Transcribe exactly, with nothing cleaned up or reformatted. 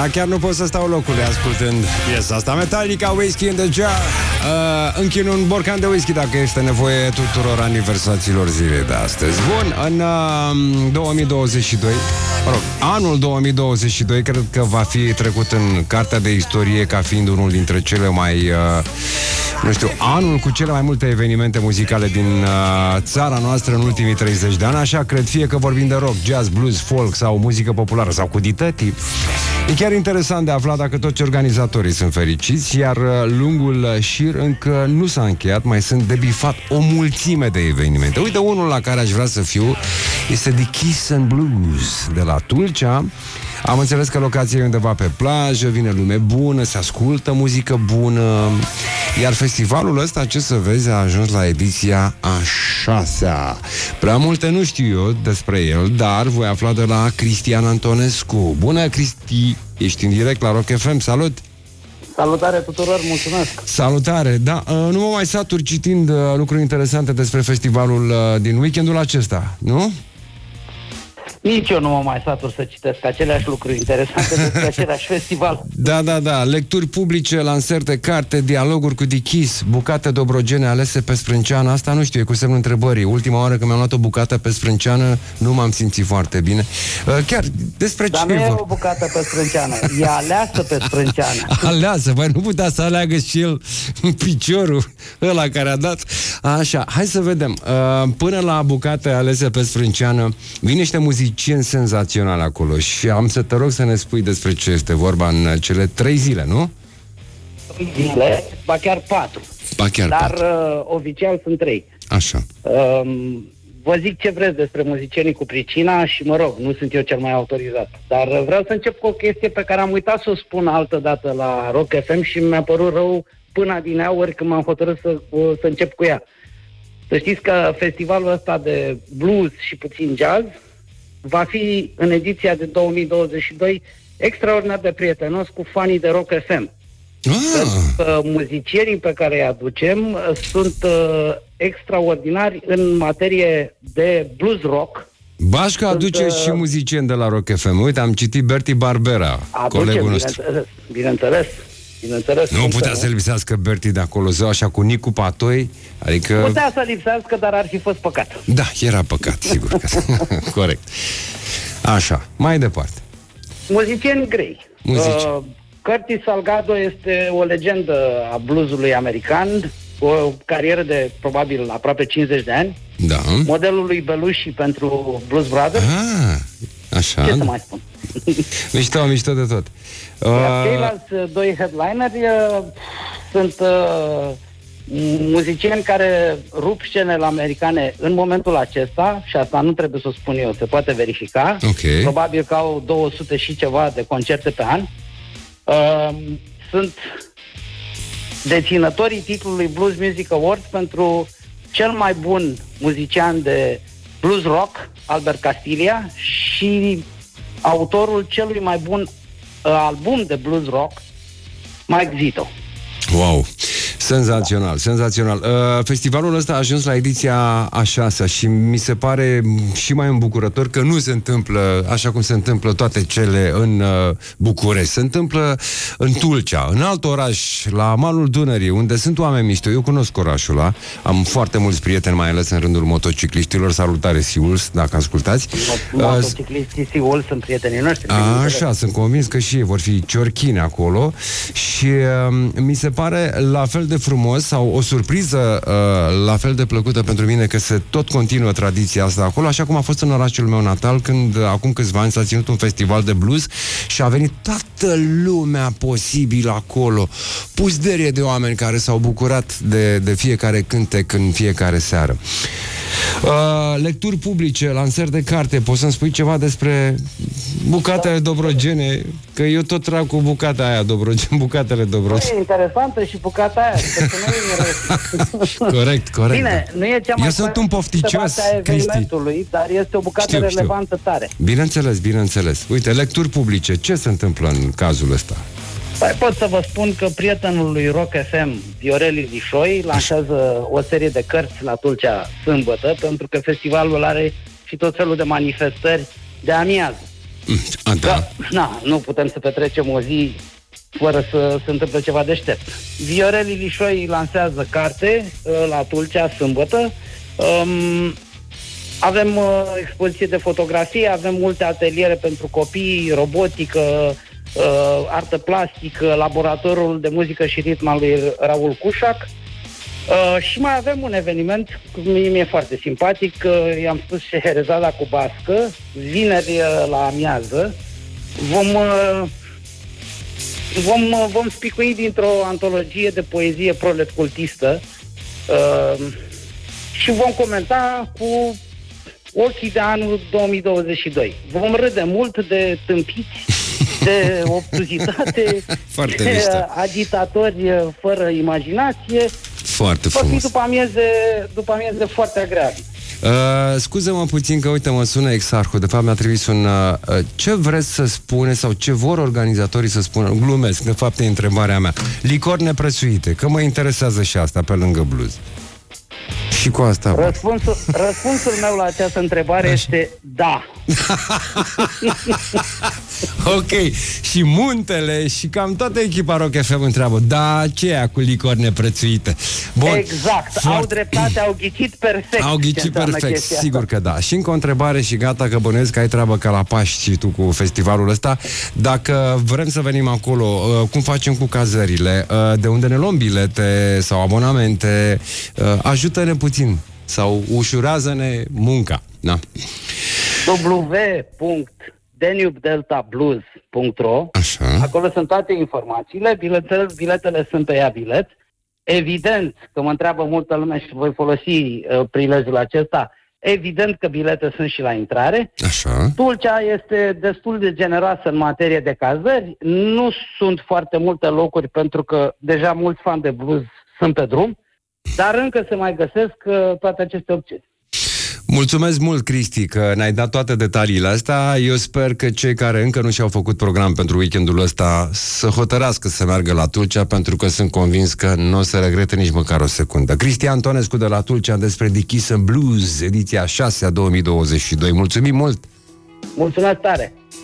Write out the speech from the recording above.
Da, chiar nu pot să stau locului ascultând piesa asta. Metallica, Whiskey in the Jar. uh, Închin un borcan de whisky dacă este nevoie tuturor aniversațiilor zilei de astăzi. Bun, în uh, două mii douăzeci și doi, mă rog, anul două mii douăzeci și doi cred că va fi trecut în cartea de istorie ca fiind unul dintre cele mai uh, nu știu, anul cu cele mai multe evenimente muzicale din uh, țara noastră în ultimii treizeci de ani. Așa cred, fie că vorbim de rock, jazz, blues, folk sau muzică populară sau cu ditătii. E chiar interesant de aflat dacă toți organizatorii sunt fericiți, iar lungul șir încă nu s-a încheiat, mai sunt de bifat o mulțime de evenimente. Uite, unul la care aș vrea să fiu este The Kiss and Blues de la Tulcea. Am înțeles că locația e undeva pe plajă, vine lume bună, se ascultă muzică bună. Iar festivalul ăsta, ce să vezi, a ajuns la ediția a șasea. Prea multe nu știu eu despre el, dar voi afla de la Cristian Antonescu. Bună, Cristi! Ești în direct la Rock F M, salut! Salutare tuturor, mulțumesc! Salutare! Da, nu mă mai satur citind lucruri interesante despre festivalul din weekendul acesta, nu? Nici eu nu mă mai satur să citesc aceleași lucruri interesante despre același festival. Da, da, da. Lecturi publice, lansări de carte, dialoguri cu The Kiss, bucate dobrogene alese pe sprânceană. Asta nu știu, e cu semnul întrebării. Ultima oară când mi-am luat o bucată pe sprânceană, nu m-am simțit foarte bine. Chiar despre Dar ce nu e vor? o bucată pe sprânceană, e aleasă pe sprânceană. Aleasă, băi, nu putea să aleagă și el piciorul ăla care a dat. Așa, hai să vedem. Până la bucate alese pe sprânceană, vine niște muzici senzațional acolo și am să te rog să ne spui despre ce este vorba în cele trei zile, nu? Trei zile, ba chiar patru. Ba chiar Dar patru. Uh, oficial sunt trei. Așa. Uh, vă zic ce vreți despre muzicienii cu pricina și mă rog, nu sunt eu cel mai autorizat. Dar uh, vreau să încep cu o chestie pe care am uitat să o spun altă dată la Rock F M și mi-a părut rău până adineauri când m-am hotărât să, uh, să încep cu ea. Să știți că festivalul ăsta de blues și puțin jazz va fi în ediția de două mii douăzeci și doi extraordinar de prietenos cu fanii de Rock F M. Ah. Pentru că muzicienii pe care îi aducem sunt uh, extraordinari în materie de blues rock. Bașca aduce sunt, uh, și muzicieni de la Rock F M. Uite, am citit Bertie Barbera, aduce, colegul nostru. Bineînțeles, bineînțeles. bineînțeles Nu putea să lipsească Bertie de acolo, zău, așa cu Nicu Patoi, adică... Putea să lipsească, dar ar fi fost păcat. Da, era păcat, sigur că... Corect. Așa, mai departe. Muzicieni grei. Muzici. Uh, Curtis Salgado este o legendă a bluesului american, o carieră de probabil aproape cincizeci de ani. Da. Modelul lui Belushi pentru Blues Brothers. Ah, așa. Ce să mai spun? Mișto, mișto de tot. Iar ceilalți doi headlineri uh, sunt uh, muzicieni care rup scenele americane în momentul acesta, și asta nu trebuie să o spun eu, se poate verifica. Okay. Probabil că au două sute și ceva de concerte pe an. Uh, sunt deținătorii titlului Blues Music Awards pentru cel mai bun muzician de blues rock, Albert Castiglia, și autorul celui mai bun uh, album de blues rock, Mike Zito. Wow! Senzațional, senzațional. Uh, festivalul ăsta a ajuns la ediția a șasea și mi se pare și mai îmbucurător că nu se întâmplă așa cum se întâmplă toate cele în uh, București. Se întâmplă în Tulcea, în alt oraș, la malul Dunării, unde sunt oameni mișto. Eu cunosc orașul ăla, am foarte mulți prieteni, mai ales în rândul motocicliștilor. Salutare, Siuls, dacă ascultați. Motocicliștii Siuls sunt prietenii noștri. A, așa, sunt convins că și ei vor fi ciorchini acolo și uh, mi se pare la fel de frumos sau o surpriză uh, la fel de plăcută pentru mine că se tot continuă tradiția asta acolo, așa cum a fost în orașul meu natal când uh, acum câțiva ani s-a ținut un festival de blues și a venit toată lumea posibilă acolo, pusderie de oameni care s-au bucurat de, de fiecare cântec în fiecare seară. Uh, lecturi publice, lansări de carte. Poți să-mi spui ceva despre bucatele dobrogene? Că eu tot trag cu bucata aia dobrogene, bucatele dobrogene. E interesantă și bucata aia. Corect, corect. Bine, nu e cea mai eu sunt un pofticios, evenimentului, dar este o bucată știu, relevantă știu. tare. Bineînțeles, bineînțeles. Uite, lecturi publice. Ce se întâmplă în cazul ăsta? Păi pot să vă spun că prietenul lui Rock F M, Viorel Irișoi, lansează o serie de cărți la Tulcea sâmbătă, pentru că festivalul are și tot felul de manifestări de amiază. A, da. Da, na, nu putem să petrecem o zi fără să se întâmple ceva deștept. Viorel Ilișoi lansează carte la Tulcea sâmbătă. Um, avem uh, expoziție de fotografie, avem multe ateliere pentru copii, robotică, uh, artă plastică, laboratorul de muzică și ritm al lui Raul Cușac. Uh, și mai avem un eveniment, mie mi-e foarte simpatic, uh, i-am spus Șeherezada cu bască, vineri uh, la amiază. Vom, uh, vom, uh, vom spicui dintr-o antologie de poezie prolet cultistă uh, și vom comenta cu ochii de anul două mii douăzeci și doi. Vom râde mult de tâmpiți, de obtuzitate, Foarte de mișto. agitatori fără imaginație. Foarte Va fi frumos. după amieze, după amieze foarte agreabil. Uh, scuză-mă puțin că, uite, mă sună Exarhul. De fapt, mi-a trimis un... Uh, ce vreți să spune sau ce vor organizatorii să spună? Glumesc, de fapt e întrebarea mea. Licori neprețuite, că mă interesează și asta pe lângă blues. Și cu asta... bă. Răspunsul, răspunsul meu la această întrebare Așa. este da. Ok, și Muntele și cam toată echipa Rock F M întreabă, da, ce e cu licori neprețuite? Bun. Exact, Foarte... au dreptate, au ghicit perfect. Au ce ghicit înseamnă perfect, chestia sigur asta. că da. Și încă o întrebare și gata, că bănuiesc că ai treabă ca la Paști și tu cu festivalul ăsta. Dacă vrem să venim acolo, uh, cum facem cu cazările? Uh, de unde ne luăm bilete sau abonamente? Uh, ajută-ne puțin sau ușurează-ne munca. Da. w punct danube delta blues punct ro. Așa. Acolo sunt toate informațiile, biletele, biletele sunt pe ea bilet. Evident că mă întreabă multă lume și voi folosi uh, prilejul acesta, evident că bilete sunt și la intrare. Așa. Tulcea este destul de generoasă în materie de cazări, nu sunt foarte multe locuri pentru că deja mulți fani de blues sunt pe drum, dar încă se mai găsesc uh, toate aceste opțiuni. Mulțumesc mult, Cristi, că ne-ai dat toate detaliile astea. Eu sper că cei care încă nu și-au făcut program pentru weekendul ăsta să hotărască să meargă la Tulcea, pentru că sunt convins că nu o să regrete nici măcar o secundă. Cristi Antonescu de la Tulcea despre The Kiss and Blues, ediția șase a două mii douăzeci și doi. Mulțumim mult! Mulțumesc tare!